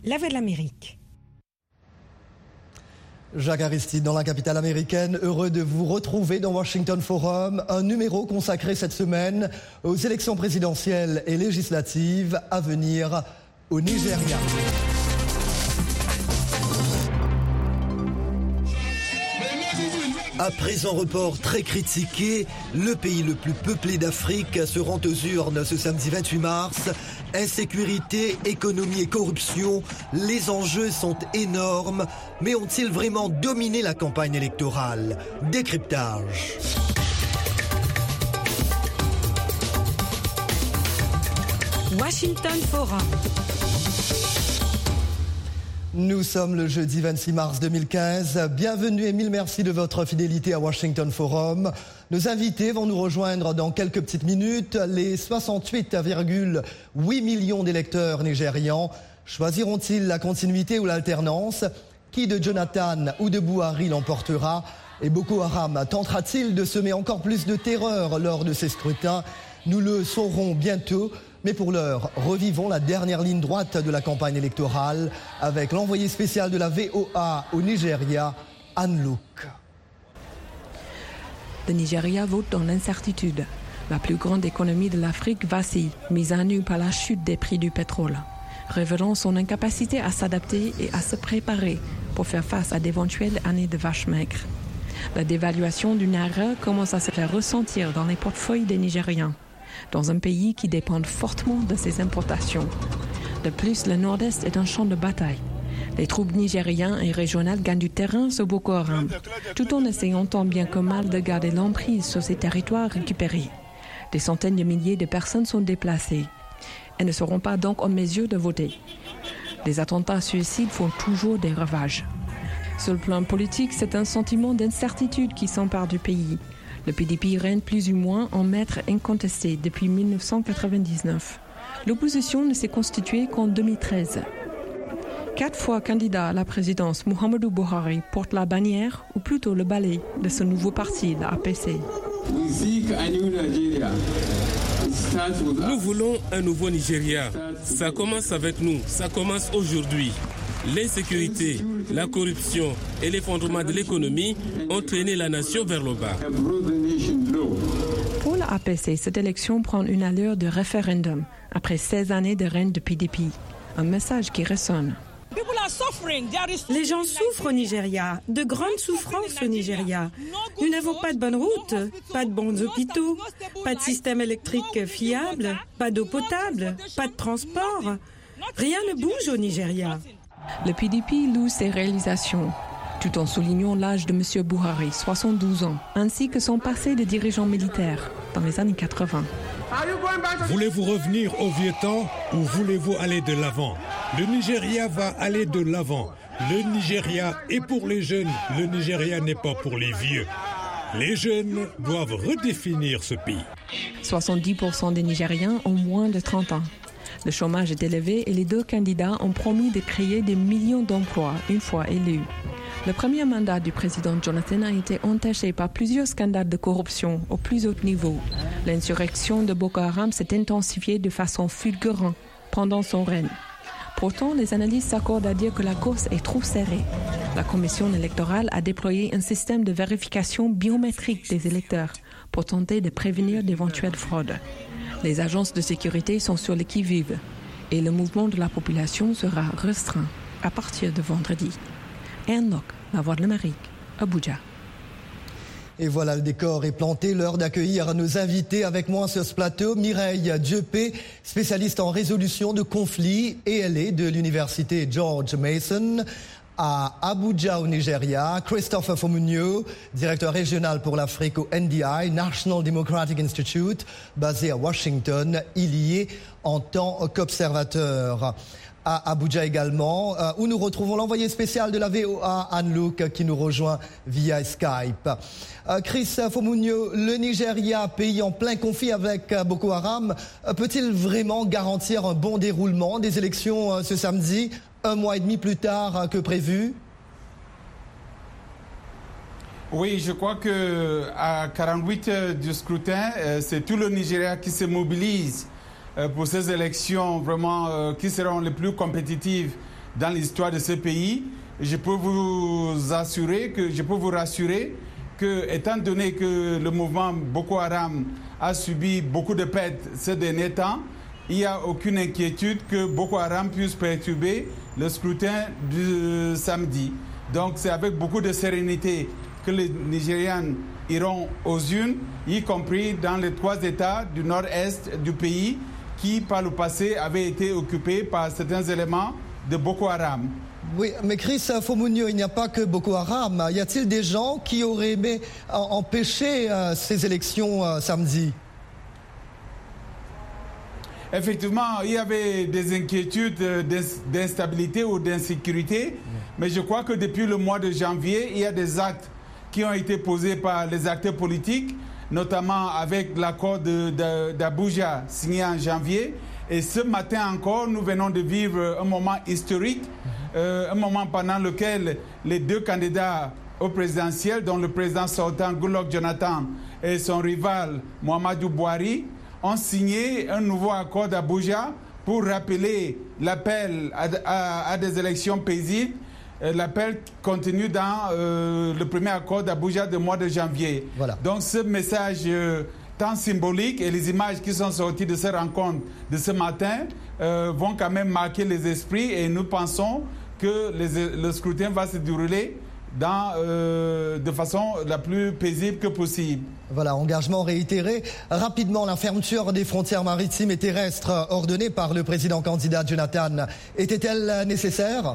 la Voix de l'Amérique. Jacques Aristide dans la capitale américaine, heureux de vous retrouver dans Washington Forum, un numéro consacré cette semaine aux élections présidentielles et législatives à venir au Nigeria. Après un report très critiqué, le pays le plus peuplé d'Afrique se rend aux urnes ce samedi 28 mars. Insécurité, économie et corruption, les enjeux sont énormes, mais ont-ils vraiment dominé la campagne électorale? Décryptage. Washington Forum. Nous sommes le jeudi 26 mars 2015. Bienvenue et mille merci de votre fidélité à Washington Forum. Nos invités vont nous rejoindre dans quelques petites minutes. Les 68,8 millions d'électeurs nigérians choisiront-ils la continuité ou l'alternance? Qui de Jonathan ou de Buhari l'emportera? Et Boko Haram tentera-t-il de semer encore plus de terreur lors de ces scrutins? Nous le saurons bientôt. Mais pour l'heure, revivons la dernière ligne droite de la campagne électorale avec l'envoyé spécial de la VOA au Nigeria, Anne Luke. Le Nigeria vote dans l'incertitude. La plus grande économie de l'Afrique vacille, mise à nu par la chute des prix du pétrole, révélant son incapacité à s'adapter et à se préparer pour faire face à d'éventuelles années de vaches maigres. La dévaluation du naira commence à se faire ressentir dans les portefeuilles des Nigériens, dans un pays qui dépend fortement de ses importations. De plus, le nord-est est un champ de bataille. Les troupes nigériennes et régionales gagnent du terrain sur Boko Haram, tout en essayant tant bien que mal de garder l'emprise sur ces territoires récupérés. Des centaines de milliers de personnes sont déplacées. Elles ne seront pas donc en mesure de voter. Les attentats suicides font toujours des ravages. Sur le plan politique, c'est un sentiment d'incertitude qui s'empare du pays. Le PDP règne plus ou moins en maître incontesté depuis 1999. L'opposition ne s'est constituée qu'en 2013. 4 fois candidat à la présidence, Muhammadu Buhari porte la bannière, ou plutôt le balai, de ce nouveau parti, l'APC. Nous voulons un nouveau Nigeria. Ça commence avec nous, ça commence aujourd'hui. L'insécurité, la corruption et l'effondrement de l'économie ont traîné la nation vers le bas. Pour l'APC, cette élection prend une allure de référendum après 16 années de règne de PDP. Un message qui résonne. Les gens souffrent au Nigeria, de grandes souffrances au Nigeria. Nous n'avons pas de bonnes routes, pas de bons hôpitaux, pas de système électrique fiable, pas d'eau potable, pas de transport. Rien ne bouge au Nigeria. Le PDP loue ses réalisations, tout en soulignant l'âge de M. Buhari, 72 ans, ainsi que son passé de dirigeant militaire dans les années 80. Voulez-vous revenir au vieux temps ou voulez-vous aller de l'avant? Le Nigeria va aller de l'avant. Le Nigeria est pour les jeunes, le Nigeria n'est pas pour les vieux. Les jeunes doivent redéfinir ce pays. 70% des Nigériens ont moins de 30 ans. Le chômage est élevé et les deux candidats ont promis de créer des millions d'emplois une fois élus. Le premier mandat du président Jonathan a été entaché par plusieurs scandales de corruption au plus haut niveau. L'insurrection de Boko Haram s'est intensifiée de façon fulgurante pendant son règne. Pourtant, les analystes s'accordent à dire que la course est trop serrée. La commission électorale a déployé un système de vérification biométrique des électeurs pour tenter de prévenir d'éventuelles fraudes. Les agences de sécurité sont sur le qui-vive et le mouvement de la population sera restreint à partir de vendredi. Anne Luke, la Voix de l'Amérique, Abuja. Et voilà, le décor est planté. L'heure d'accueillir nos invités. Avec moi sur ce plateau, Mireille Dieupe, spécialiste en résolution de conflits, et elle est de l'université George Mason à Abuja au Nigeria. Christopher Fomunyo, directeur régional pour l'Afrique au NDI, National Democratic Institute, basé à Washington. Il y est en tant qu'observateur. À Abuja également, où nous retrouvons l'envoyé spécial de la VOA, Anne Luke, qui nous rejoint via Skype. Chris Fomunyo, le Nigeria, pays en plein conflit avec Boko Haram, peut-il vraiment garantir un bon déroulement des élections ce samedi, 1 mois et demi plus tard que prévu? Oui, je crois qu'à 48 heures du scrutin, c'est tout le Nigeria qui se mobilise pour ces élections vraiment qui seront les plus compétitives dans l'histoire de ce pays. Je peux vous rassurer que, étant donné que le mouvement Boko Haram a subi beaucoup de pertes ces derniers temps, il n'y a aucune inquiétude que Boko Haram puisse perturber le scrutin du samedi. Donc c'est avec beaucoup de sérénité que les Nigérians iront aux urnes, y compris dans les 3 États du nord-est du pays qui, par le passé, avaient été occupés par certains éléments de Boko Haram. Oui, mais Chris Fomunio, il n'y a pas que Boko Haram. Y a-t-il des gens qui auraient aimé empêcher ces élections samedi? Effectivement, il y avait des inquiétudes d'instabilité ou d'insécurité, mais je crois que depuis le mois de janvier, il y a des actes qui ont été posés par les acteurs politiques, notamment avec l'accord d'Abuja signé en janvier. Et ce matin encore, nous venons de vivre un moment historique, un moment pendant lequel les 2 candidats au présidentiel, dont le président sortant Goodluck Jonathan et son rival Muhammadu Buhari, ont signé un nouveau accord d'Abuja pour rappeler l'appel à des élections paisibles. L'appel continue dans le premier accord d'Abuja du mois de janvier. Voilà. Donc ce message tant symbolique et les images qui sont sorties de ces rencontres de ce matin vont quand même marquer les esprits et nous pensons que le scrutin va se dérouler de façon la plus paisible que possible. Voilà, engagement réitéré. Rapidement, la fermeture des frontières maritimes et terrestres ordonnée par le président candidat Jonathan, était-elle nécessaire?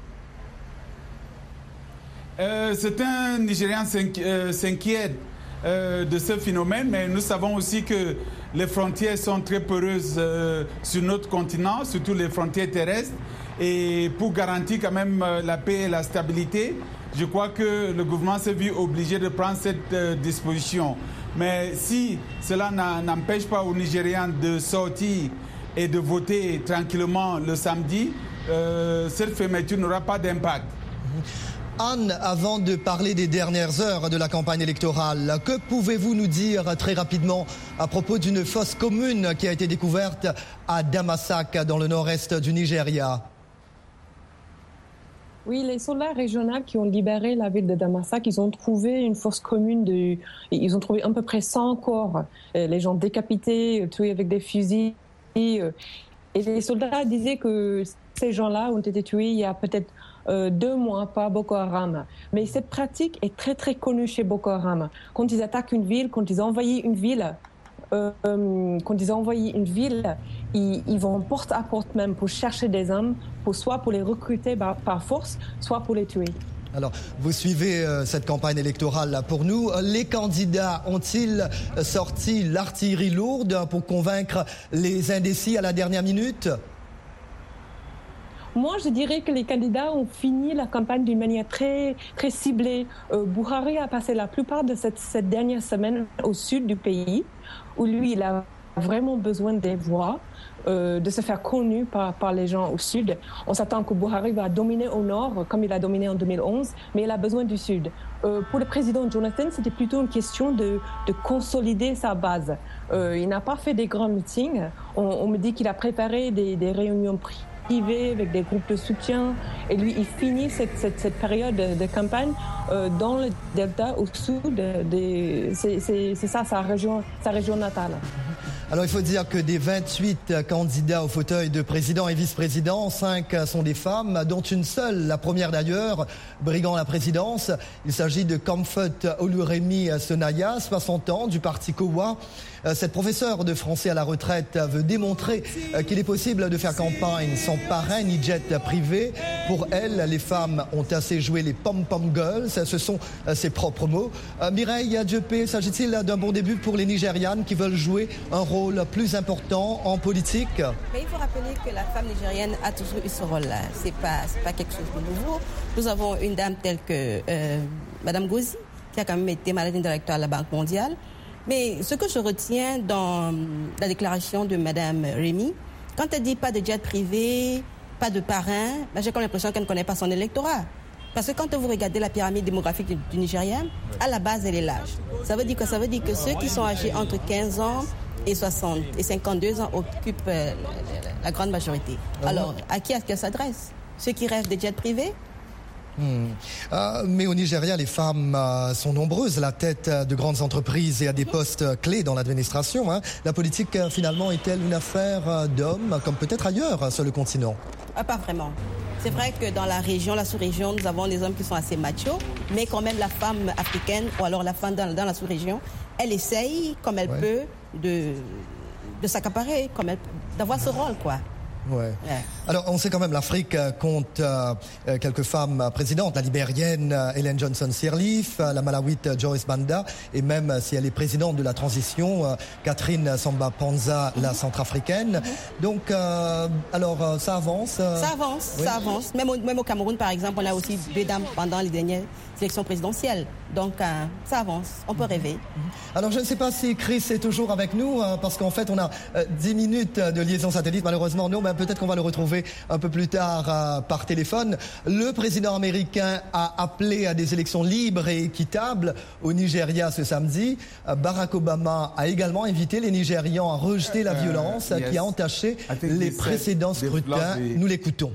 Certains Nigérians s'inquiètent de ce phénomène, mais nous savons aussi que les frontières sont très poreuses sur notre continent, surtout les frontières terrestres. Et pour garantir quand même la paix et la stabilité, je crois que le gouvernement s'est vu obligé de prendre cette disposition. Mais si cela n'empêche pas aux Nigérians de sortir et de voter tranquillement le samedi, cette fermeture n'aura pas d'impact. Anne, avant de parler des dernières heures de la campagne électorale, que pouvez-vous nous dire très rapidement à propos d'une fosse commune qui a été découverte à Damasak, dans le nord-est du Nigeria? Oui, les soldats régionaux qui ont libéré la ville de Damasak, ils ont trouvé une fosse commune ils ont trouvé à peu près 100 corps, les gens décapités, tués avec des fusils. Et les soldats disaient que ces gens-là ont été tués il y a peut-être 2 mois par Boko Haram. Mais cette pratique est très très connue chez Boko Haram. Quand ils attaquent une ville, quand ils envahissent une ville, ils vont porte à porte même pour chercher des hommes, soit pour les recruter par force, soit pour les tuer. Alors, vous suivez cette campagne électorale pour nous. Les candidats ont-ils sorti l'artillerie lourde pour convaincre les indécis à la dernière minute? Moi, je dirais que les candidats ont fini la campagne d'une manière très, très ciblée. Buhari a passé la plupart de cette dernière semaine au sud du pays, où lui, il a vraiment besoin des voix, de se faire connu par les gens au sud. On s'attend que Buhari va dominer au nord, comme il a dominé en 2011, mais il a besoin du sud. Pour le président Jonathan, c'était plutôt une question de consolider sa base. Il n'a pas fait des grands meetings. On me dit qu'il a préparé des réunions privées avec des groupes de soutien, et lui il finit cette période de campagne dans le delta au sud, c'est ça sa région natale. Alors il faut dire que des 28 candidats au fauteuil de président et vice-président, 5 sont des femmes, dont une seule, la première d'ailleurs, briguant la présidence. Il s'agit de Comfort Oluremi Sonaya, 60 ans, du parti Kowa. Cette professeure de français à la retraite veut démontrer qu'il est possible de faire campagne sans parrain ni jet privé. Pour elle, les femmes ont assez joué les pom-pom girls. Ce sont ses propres mots. Mireille Diopé, s'agit-il d'un bon début pour les Nigérianes qui veulent jouer un rôle plus important en politique? Mais il faut rappeler que la femme nigérienne a toujours eu ce rôle-là. C'est pas quelque chose de nouveau. Nous avons une dame telle que Madame Gozi, qui a quand même été managing director à la Banque mondiale. Mais ce que je retiens dans la déclaration de Madame Rémy, quand elle dit pas de jet privé, pas de parrain, j'ai comme l'impression qu'elle ne connaît pas son électorat. Parce que quand vous regardez la pyramide démographique du Nigeria, à la base, elle est l'âge. Ça veut dire que ceux qui sont âgés entre 15 ans et 52 ans occupent la grande majorité. Alors, à qui est-ce qu'elle s'adresse? ceux qui rêvent des jets privés. Mais au Nigeria, les femmes sont nombreuses à la tête de grandes entreprises et à des postes clés dans l'administration. La politique, finalement, est-elle une affaire d'hommes, comme peut-être ailleurs sur le continent? Pas vraiment. C'est vrai que dans la région, la sous-région, nous avons des hommes qui sont assez machos, mais quand même la femme africaine, ou alors la femme dans la sous-région, elle essaye, comme elle peut, de s'accaparer, d'avoir ce rôle, quoi. Ouais. Alors, on sait quand même l'Afrique compte quelques femmes présidentes, la libérienne Ellen Johnson Sirleaf, la malawite Joyce Banda, et même si elle est présidente de la transition, Catherine Samba Panza, la centrafricaine. Donc, alors, ça avance. Ça avance, oui. Ça avance. Même au Cameroun, par exemple, on a aussi 2 dames pendant les dernières élections présidentielles. Donc, ça avance. On peut rêver. Alors, je ne sais pas si Chris est toujours avec nous, parce qu'en fait, on a 10 minutes de liaison satellite. Malheureusement, non, mais peut-être qu'on va le retrouver un peu plus tard par téléphone. Le président américain a appelé à des élections libres et équitables au Nigeria ce samedi. Barack Obama a également invité les Nigérians à rejeter la violence qui a entaché les précédents scrutins. Nous l'écoutons.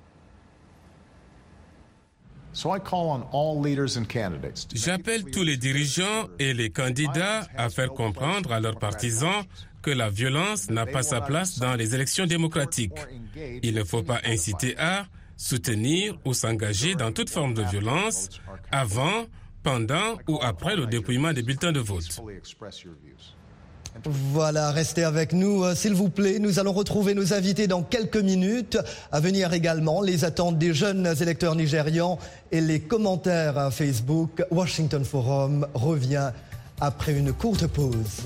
J'appelle tous les dirigeants et les candidats à faire comprendre à leurs partisans que la violence n'a pas sa place dans les élections démocratiques. Il ne faut pas inciter à, soutenir ou s'engager dans toute forme de violence avant, pendant ou après le dépouillement des bulletins de vote. Voilà, restez avec nous, s'il vous plaît. Nous allons retrouver nos invités dans quelques minutes. À venir également, les attentes des jeunes électeurs nigérians et les commentaires Facebook. Washington Forum revient après une courte pause.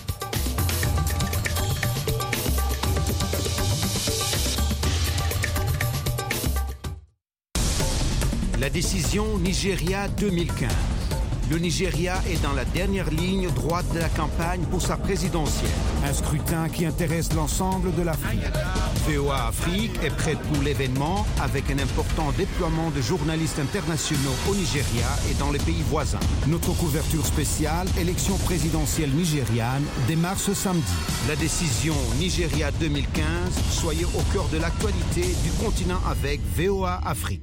La décision Nigeria 2015. Le Nigeria est dans la dernière ligne droite de la campagne pour sa présidentielle. Un scrutin qui intéresse l'ensemble de l'Afrique. VOA Afrique est prête pour l'événement avec un important déploiement de journalistes internationaux au Nigeria et dans les pays voisins. Notre couverture spéciale, élection présidentielle nigériane, démarre ce samedi. La décision Nigeria 2015, soyez au cœur de l'actualité du continent avec VOA Afrique.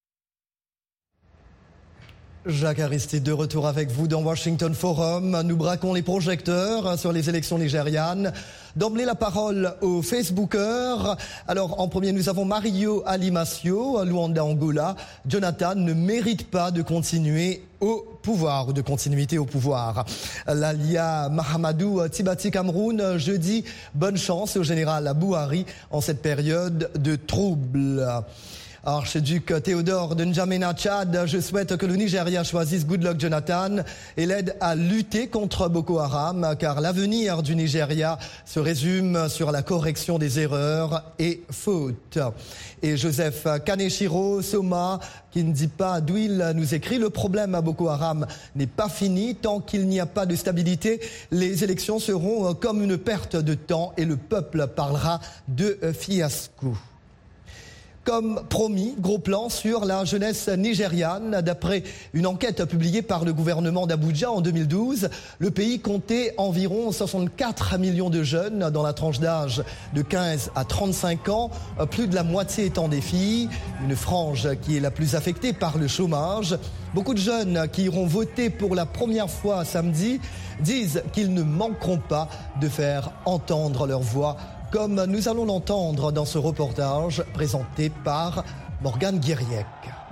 Jacques Aristide de retour avec vous dans Washington Forum. Nous braquons les projecteurs sur les élections nigérianes. D'emblée la parole aux Facebookers. Alors en premier nous avons Mario Alimacio, Luanda Angola. Jonathan ne mérite pas de continuer au pouvoir ou de continuité au pouvoir. Lalia Mahamadou Tibati Cameroun, jeudi, bonne chance au général Buhari en cette période de troubles. Archiduc Théodore de N'Djamena Tchad, je souhaite que le Nigeria choisisse Goodluck Jonathan et l'aide à lutter contre Boko Haram, car l'avenir du Nigeria se résume sur la correction des erreurs et fautes. Et Joseph Kaneshiro Soma, qui ne dit pas d'où il nous écrit, le problème à Boko Haram n'est pas fini. Tant qu'il n'y a pas de stabilité, les élections seront comme une perte de temps et le peuple parlera de fiasco. Comme promis, gros plan sur la jeunesse nigériane. D'après une enquête publiée par le gouvernement d'Abuja en 2012, le pays comptait environ 64 millions de jeunes dans la tranche d'âge de 15 à 35 ans, plus de la moitié étant des filles, une frange qui est la plus affectée par le chômage. Beaucoup de jeunes qui iront voter pour la première fois samedi disent qu'ils ne manqueront pas de faire entendre leur voix, comme nous allons l'entendre dans ce reportage présenté par Morgane Guiriec.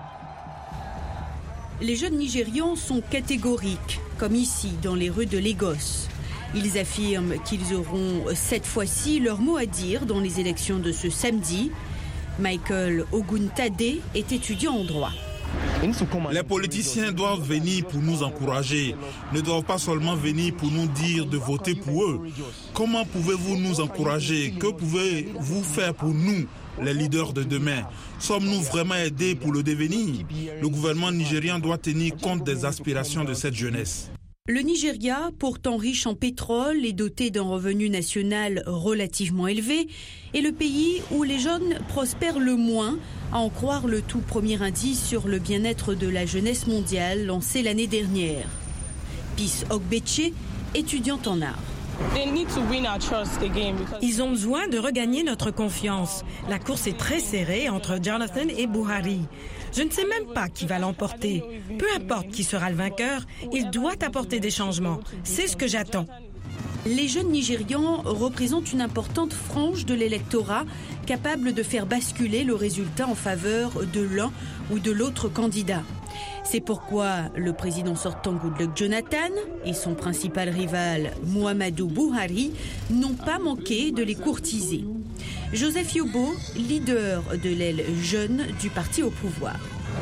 Les jeunes Nigérians sont catégoriques, comme ici, dans les rues de Lagos. Ils affirment qu'ils auront cette fois-ci leur mot à dire dans les élections de ce samedi. Michael Oguntade est étudiant en droit. Les politiciens doivent venir pour nous encourager, ne doivent pas seulement venir pour nous dire de voter pour eux. Comment pouvez-vous nous encourager? Que pouvez-vous faire pour nous, les leaders de demain? Sommes-nous vraiment aidés pour le devenir? Le gouvernement nigérien doit tenir compte des aspirations de cette jeunesse. Le Nigeria, pourtant riche en pétrole et doté d'un revenu national relativement élevé, est le pays où les jeunes prospèrent le moins, à en croire le tout premier indice sur le bien-être de la jeunesse mondiale lancé l'année dernière. Peace Ogbeche, étudiante en art. Ils ont besoin de regagner notre confiance. La course est très serrée entre Jonathan et Buhari. Je ne sais même pas qui va l'emporter. Peu importe qui sera le vainqueur, il doit apporter des changements. C'est ce que j'attends. Les jeunes Nigérians représentent une importante frange de l'électorat capable de faire basculer le résultat en faveur de l'un ou de l'autre candidat. C'est pourquoi le président sortant Goodluck Jonathan et son principal rival Muhammadu Buhari n'ont pas manqué de les courtiser. Joseph Yobo, leader de l'aile jeune du parti au pouvoir.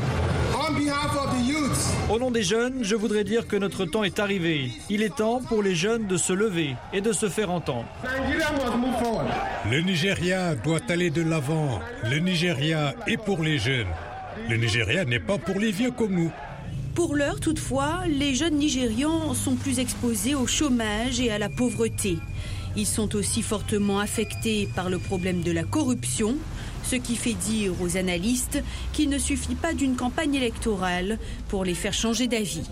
Au nom des jeunes, je voudrais dire que notre temps est arrivé. Il est temps pour les jeunes de se lever et de se faire entendre. Le Nigeria doit aller de l'avant. Le Nigeria est pour les jeunes. Le Nigeria n'est pas pour les vieux comme nous. Pour l'heure, toutefois, les jeunes Nigérians sont plus exposés au chômage et à la pauvreté. Ils sont aussi fortement affectés par le problème de la corruption, ce qui fait dire aux analystes qu'il ne suffit pas d'une campagne électorale pour les faire changer d'avis.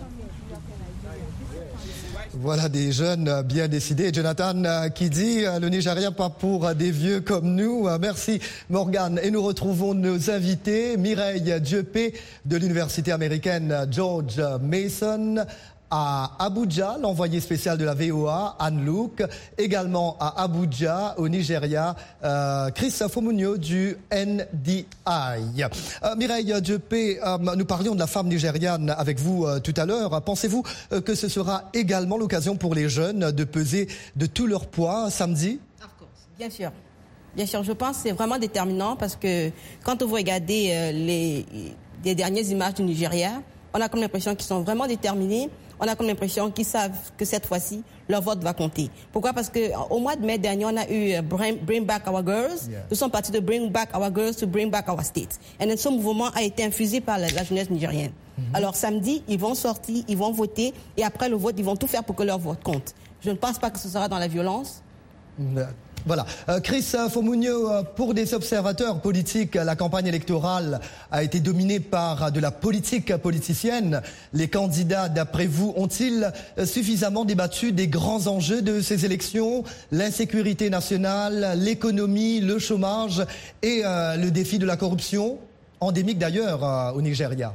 Voilà des jeunes bien décidés. Jonathan qui dit le Nigeria pas pour des vieux comme nous. Merci Morgane. Et nous retrouvons nos invités. Mireille Dieupe de l'université américaine George Mason à Abuja, l'envoyé spécial de la VOA, Anne Luke, également à Abuja, au Nigeria, Chris Fomunyo du NDI. Mireille Dieupe, nous parlions de la femme nigériane avec vous tout à l'heure. Pensez-vous que ce sera également l'occasion pour les jeunes de peser de tout leur poids samedi? Bien sûr. Bien sûr, je pense que c'est vraiment déterminant parce que quand vous regardez les dernières images du Nigeria, on a comme l'impression qu'ils sont vraiment déterminés. On a comme l'impression qu'ils savent que cette fois-ci, leur vote va compter. Pourquoi? Parce qu'au mois de mai dernier, on a eu Bring Back Our Girls. Nous sommes partis de Bring Back Our Girls to Bring Back Our State. Et ce mouvement a été infusé par la jeunesse nigérienne. Alors samedi, ils vont sortir, ils vont voter. Et après le vote, ils vont tout faire pour que leur vote compte. Je ne pense pas que ce sera dans la violence. Voilà. Chris Fomunyo, pour des observateurs politiques, la campagne électorale a été dominée par de la politique politicienne. Les candidats, d'après vous, ont-ils suffisamment débattu des grands enjeux de ces élections? L'insécurité nationale, l'économie, le chômage et le défi de la corruption, endémique d'ailleurs au Nigeria.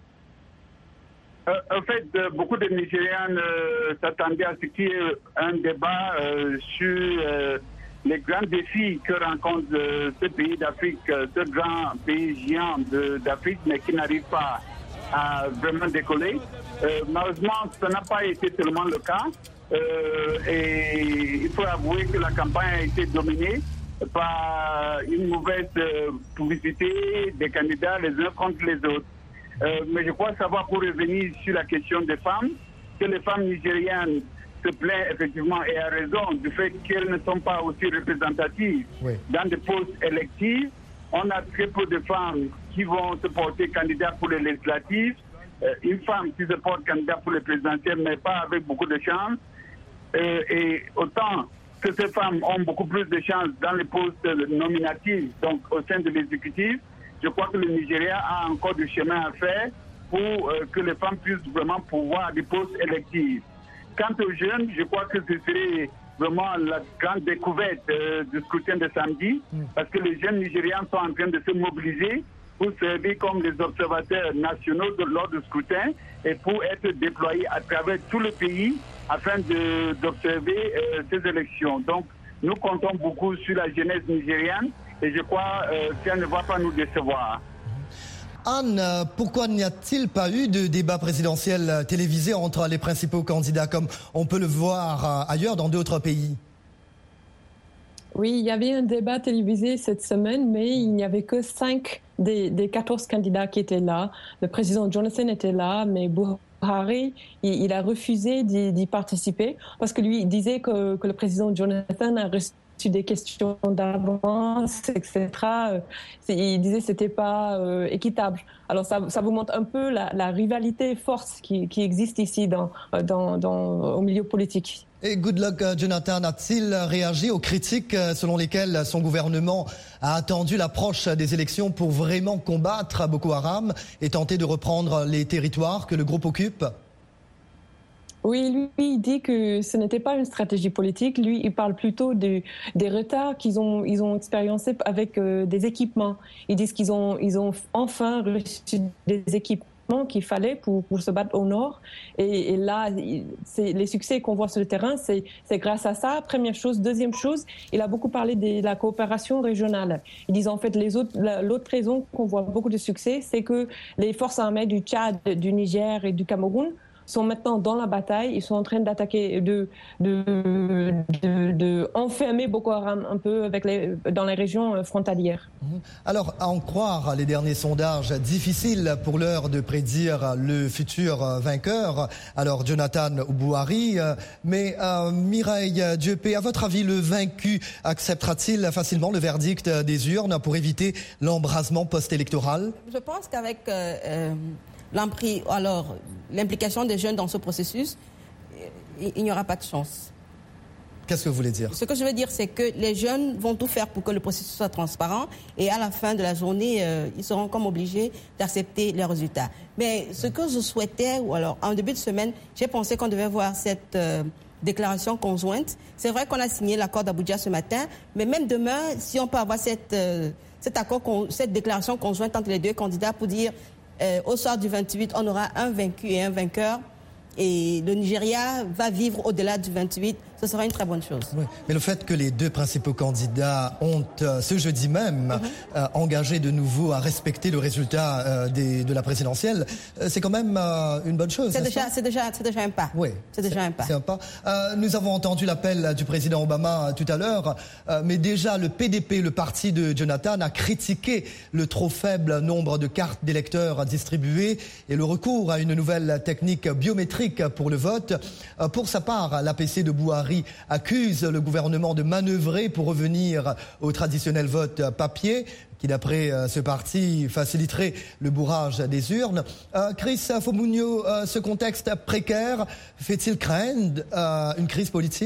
En fait, beaucoup de Nigériens s'attendaient à ce qu'il y ait un débat sur les grands défis que rencontre ce pays d'Afrique, ce grand pays géant d'Afrique, mais qui n'arrive pas à vraiment décoller. Malheureusement, ça n'a pas été tellement le cas. Et il faut avouer que la campagne a été dominée par une mauvaise publicité des candidats les uns contre les autres. Mais je crois savoir, pour revenir sur la question des femmes, que les femmes nigériennes se plaignent effectivement et à raison du fait qu'elles ne sont pas aussi représentatives dans des postes électifs. On a très peu de femmes qui vont se porter candidates pour les législatives. Une femme qui se porte candidate pour les présidentielles, mais pas avec beaucoup de chance. Et autant que ces femmes ont beaucoup plus de chances dans les postes nominatifs, donc au sein de l'exécutif, je crois que le Nigeria a encore du chemin à faire pour que les femmes puissent vraiment pouvoir des postes électifs. Quant aux jeunes, je crois que ce serait vraiment la grande découverte du scrutin de samedi, parce que les jeunes Nigérians sont en train de se mobiliser pour servir comme les observateurs nationaux lors du scrutin et pour être déployés à travers tout le pays afin d'observer ces élections. Donc, nous comptons beaucoup sur la jeunesse nigériane et je crois qu'elle ne va pas nous décevoir. Anne, pourquoi n'y a-t-il pas eu de débat présidentiel télévisé entre les principaux candidats comme on peut le voir ailleurs dans d'autres pays? Oui, il y avait un débat télévisé cette semaine, mais il n'y avait que 5 des 14 candidats qui étaient là. Le président Jonathan était là, mais Buhari, il a refusé d'y participer parce que lui, il disait que le président Jonathan a reçu des questions d'avance, etc. Il disait que c'était pas équitable. Alors ça vous montre un peu la rivalité forte qui existe ici au milieu politique. Et Goodluck Jonathan a-t-il réagi aux critiques selon lesquelles son gouvernement a attendu l'approche des élections pour vraiment combattre Boko Haram et tenter de reprendre les territoires que le groupe occupe? Oui, lui, il dit que ce n'était pas une stratégie politique. Lui, il parle plutôt des retards qu'ils ont expériencés avec des équipements. Ils disent qu'ils ont enfin reçu des équipements qu'il fallait pour se battre au nord. Et là, les succès qu'on voit sur le terrain, c'est grâce à ça, première chose. Deuxième chose, il a beaucoup parlé de la coopération régionale. Ils disent en fait, l'autre raison qu'on voit beaucoup de succès, c'est que les forces armées du Tchad, du Niger et du Cameroun sont maintenant dans la bataille. Ils sont en train d'attaquer, de enfermer Boko Haram un peu dans les régions frontalières. Alors, à en croire les derniers sondages, difficile pour l'heure de prédire le futur vainqueur. Alors, Jonathan ou Bouhari. Mais Mireille Dieuppé, à votre avis, le vaincu acceptera-t-il facilement le verdict des urnes pour éviter l'embrasement post-électoral? Je pense qu'avec l'implication des jeunes dans ce processus, il n'y aura pas de chance. Qu'est-ce que vous voulez dire? Ce que je veux dire, c'est que les jeunes vont tout faire pour que le processus soit transparent et à la fin de la journée, ils seront comme obligés d'accepter les résultats. Mais ce que je souhaitais, en début de semaine, j'ai pensé qu'on devait voir cette déclaration conjointe. C'est vrai qu'on a signé l'accord d'Abuja ce matin, mais même demain, si on peut avoir cette déclaration conjointe entre les deux candidats pour dire au soir du 28, on aura un vaincu et un vainqueur. Et le Nigeria va vivre au-delà du 28, ce sera une très bonne chose. Oui. Mais le fait que les deux principaux candidats ont, ce jeudi même, engagé de nouveau à respecter le résultat de la présidentielle, c'est quand même une bonne chose. C'est déjà un pas. Oui, c'est déjà un pas. C'est un pas. Nous avons entendu l'appel du président Obama tout à l'heure, mais déjà le PDP, le parti de Jonathan, a critiqué le trop faible nombre de cartes d'électeurs distribuées et le recours à une nouvelle technique biométrique pour le vote. Pour sa part, l'APC de Bouhari accuse le gouvernement de manœuvrer pour revenir au traditionnel vote papier, qui d'après ce parti faciliterait le bourrage des urnes. Chris Fomunyo, ce contexte précaire fait-il craindre une crise politique ?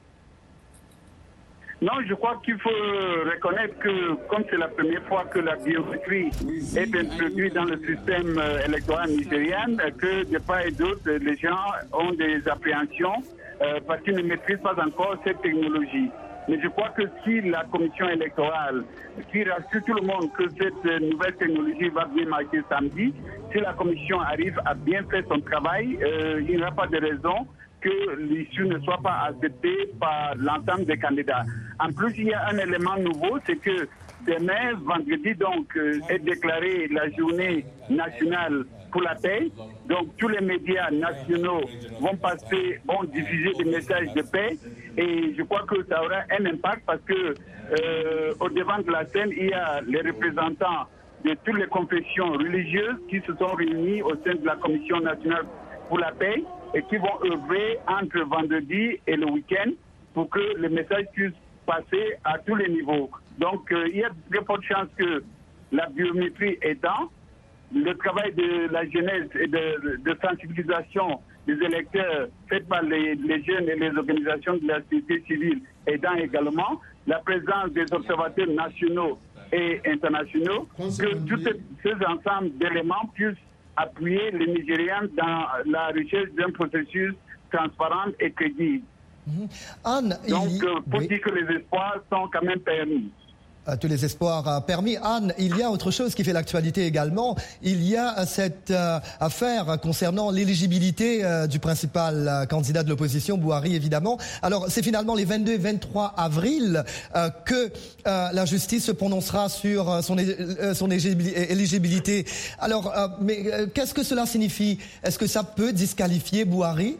Non, je crois qu'il faut reconnaître que, comme c'est la première fois que la biométrie est introduite dans le système électoral nigérien, que de part et d'autre, les gens ont des appréhensions parce qu'ils ne maîtrisent pas encore cette technologie. Mais je crois que si la commission électorale, qui rassure tout le monde que cette nouvelle technologie va bien marcher samedi, si la commission arrive à bien faire son travail, il n'y aura pas de raison que l'issue ne soit pas acceptée par l'ensemble des candidats. En plus, il y a un élément nouveau, c'est que demain, vendredi, donc, est déclarée la journée nationale pour la paix. Donc, tous les médias nationaux vont diffuser des messages de paix. Et je crois que ça aura un impact parce que au devant de la scène, il y a les représentants de toutes les confessions religieuses qui se sont réunis au sein de la Commission nationale pour la paix et qui vont œuvrer entre vendredi et le week-end pour que le message puisse passer à tous les niveaux. Donc, il y a de fortes chances que la biométrie aidant, le travail de la jeunesse et de sensibilisation des électeurs fait par les jeunes et les organisations de la société civile aidant également, la présence des observateurs nationaux et internationaux, que tous ces ensembles d'éléments puissent appuyer les Nigériens dans la recherche d'un processus transparent et crédible. Anne, donc, pour dire que les espoirs sont quand même permis. Tous les espoirs permis. Anne, il y a autre chose qui fait l'actualité également. Il y a cette affaire concernant l'éligibilité du principal candidat de l'opposition, Bouhari évidemment. Alors, c'est finalement les 22 et 23 avril que la justice se prononcera sur son éligibilité. Alors, mais qu'est-ce que cela signifie? Est-ce que ça peut disqualifier Bouhari?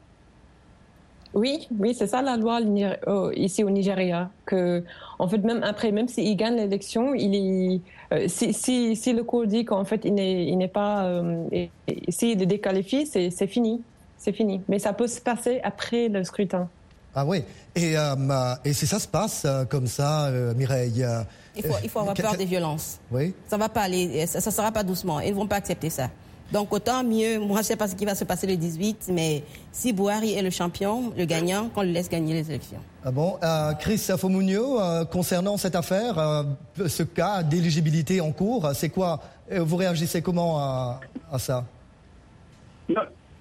Oui, c'est ça la loi ici au Nigeria. Que, en fait, même s'il gagne l'élection, si le cours dit qu'en fait il n'est pas, s'il est déqualifié, c'est fini, Mais ça peut se passer après le scrutin. Ah oui, et si ça se passe comme ça, Mireille. Il faut avoir peur des violences. Oui. Ça va pas aller, ça sera pas doucement. Ils vont pas accepter ça. Donc autant mieux, moi je sais pas ce qui va se passer le 18, mais si Bouhari est le champion, le gagnant, qu'on le laisse gagner les élections. Ah bon, Chris Fomunyo, concernant cette affaire, ce cas d'éligibilité en cours, c'est quoi? Vous réagissez comment à ça? Non,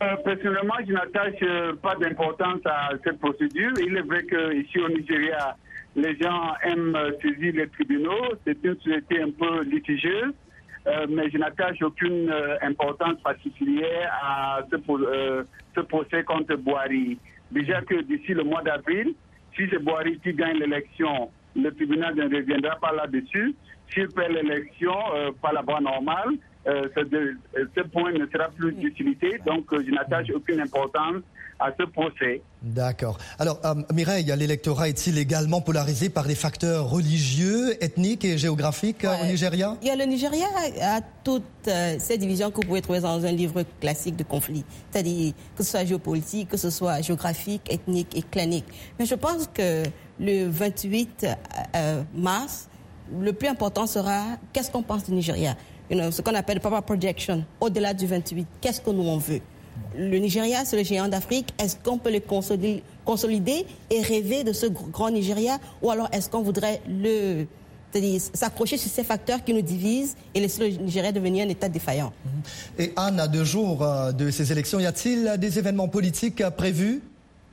Personnellement, je n'attache pas d'importance à cette procédure. Il est vrai qu'ici au Nigeria, les gens aiment saisir les tribunaux. C'est une société un peu litigieuse, mais je n'attache aucune importance particulière à ce procès contre Buhari. Déjà que d'ici le mois d'avril, si c'est Buhari qui gagne l'élection, le tribunal ne reviendra pas là-dessus. S'il perd l'élection par la voie normale, ce point ne sera plus d'utilité. Donc, je n'attache aucune importance à ce procès. D'accord. Alors, Mireille, l'électorat est-il également polarisé par des facteurs religieux, ethniques et géographiques au Nigeria? Le Nigeria a toutes ces divisions que vous pouvez trouver dans un livre classique de conflit. C'est-à-dire que ce soit géopolitique, que ce soit géographique, ethnique et clanique. Mais je pense que le 28 mars, le plus important sera qu'est-ce qu'on pense du Nigeria. Ce qu'on appelle power projection, au-delà du 28, qu'est-ce que nous on veut? Le Nigeria, c'est le géant d'Afrique. Est-ce qu'on peut le consolider et rêver de ce grand Nigeria? Ou alors est-ce qu'on voudrait s'accrocher sur ces facteurs qui nous divisent et laisser le Nigeria devenir un État défaillant? Et Anne, à 2 jours de ces élections, y a-t-il des événements politiques prévus?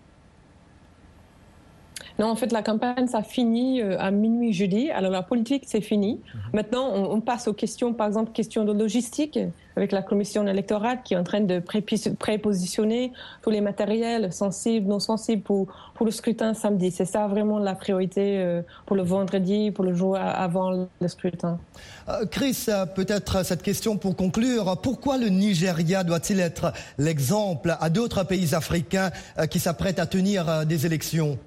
Non, en fait, la campagne, ça finit à minuit jeudi. Alors, la politique, c'est fini. Maintenant, on passe aux questions, par exemple, questions de logistique, avec la commission électorale qui est en train de prépositionner tous les matériels sensibles, non sensibles pour le scrutin samedi. C'est ça vraiment la priorité pour le vendredi, pour le jour avant le scrutin. Chris, peut-être cette question pour conclure. Pourquoi le Nigeria doit-il être l'exemple à d'autres pays africains qui s'apprêtent à tenir des élections?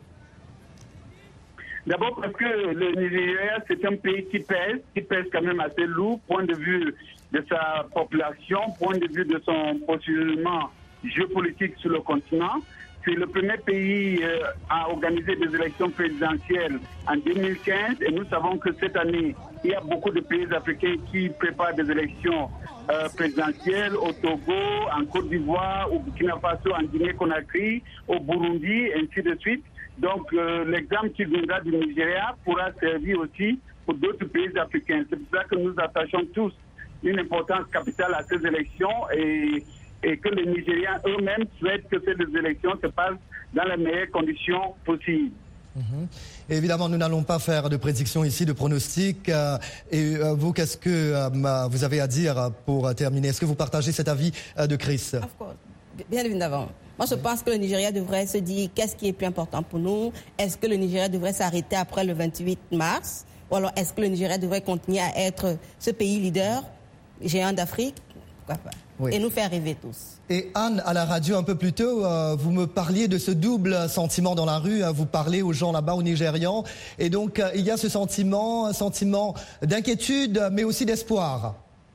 D'abord parce que le Nigeria, c'est un pays qui pèse quand même assez lourd, point de vue de sa population, point de vue de son positionnement géopolitique sur le continent. C'est le premier pays à organiser des élections présidentielles en 2015 et nous savons que cette année, il y a beaucoup de pays africains qui préparent des élections présidentielles au Togo, en Côte d'Ivoire, au Burkina Faso, en Guinée-Conakry, au Burundi, ainsi de suite. Donc, l'exemple qui viendra du Nigeria pourra servir aussi pour d'autres pays africains. C'est pour ça que nous attachons tous une importance capitale à ces élections et que les Nigériens eux-mêmes souhaitent que ces élections se passent dans les meilleures conditions possibles. Évidemment, nous n'allons pas faire de prédictions ici, de pronostics. Et vous, qu'est-ce que vous avez à dire pour terminer? Est-ce que vous partagez cet avis de Chris? Of course. Bien évidemment. Moi, je pense que le Nigeria devrait se dire qu'est-ce qui est plus important pour nous. Est-ce que le Nigeria devrait s'arrêter après le 28 mars? Ou alors est-ce que le Nigeria devrait continuer à être ce pays leader, géant d'Afrique? Pourquoi pas? Oui. Et nous faire rêver tous. Et Anne, à la radio un peu plus tôt, vous me parliez de ce double sentiment dans la rue. Vous parlez aux gens là-bas, aux Nigérians. Et donc, il y a ce sentiment, un sentiment d'inquiétude, mais aussi d'espoir.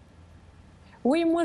Oui, moi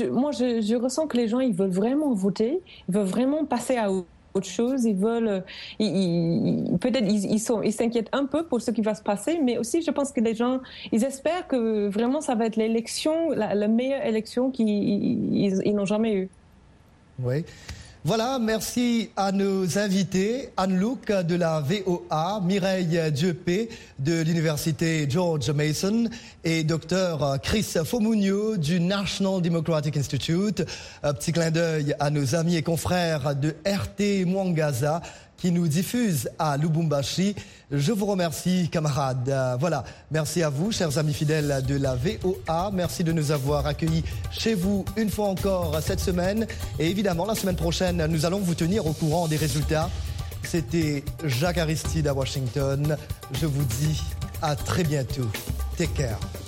je ressens que les gens, ils veulent vraiment voter, ils veulent vraiment passer à autre chose, ils veulent, peut-être ils s'inquiètent un peu pour ce qui va se passer, mais aussi je pense que les gens, ils espèrent que vraiment ça va être l'élection, la meilleure élection qu'ils n'ont jamais eue. Oui. Voilà, merci à nos invités, Anne-Luc de la VOA, Mireille Dieupe de l'université George Mason et Dr Chris Fomunyo du National Democratic Institute. Un petit clin d'œil à nos amis et confrères de RT Mwangaza qui nous diffusent à Lubumbashi. Je vous remercie, camarades. Voilà, merci à vous, chers amis fidèles de la VOA. Merci de nous avoir accueillis chez vous une fois encore cette semaine. Et évidemment, la semaine prochaine, nous allons vous tenir au courant des résultats. C'était Jacques Aristide à Washington. Je vous dis à très bientôt. Take care.